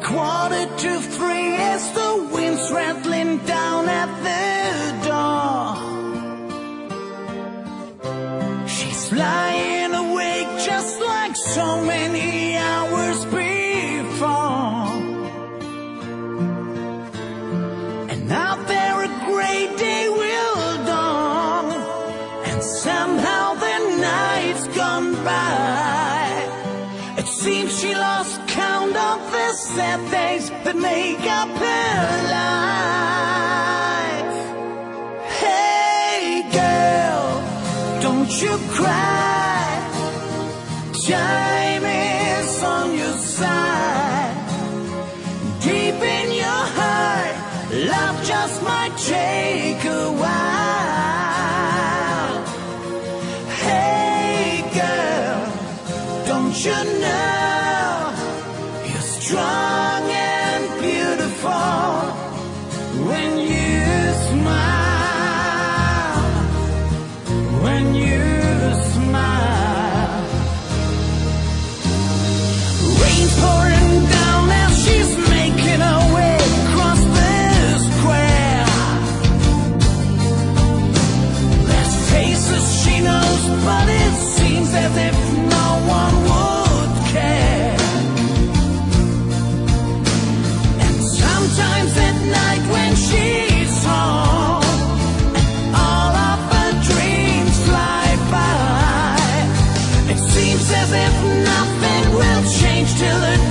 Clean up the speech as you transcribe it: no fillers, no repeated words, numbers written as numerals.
2:45 as the wind's rattling down at the door. She's lying awake just like so many hours before. And out there a great day will dawn, and somehow the night's gone by. It seems she lost count of the sad days that make up her life. Hey girl, don't you cry. Time is on your side. Deep in your heart, love just might take a while. Hey girl, don't you know you're strong and beautiful when you smile, when you smile. Rain's pouring down as she's making her way across the square. There's faces she knows, but it seems as if no one would care. And sometimes at night when she's home, and all of her dreams fly by, it seems as if nothing will change till the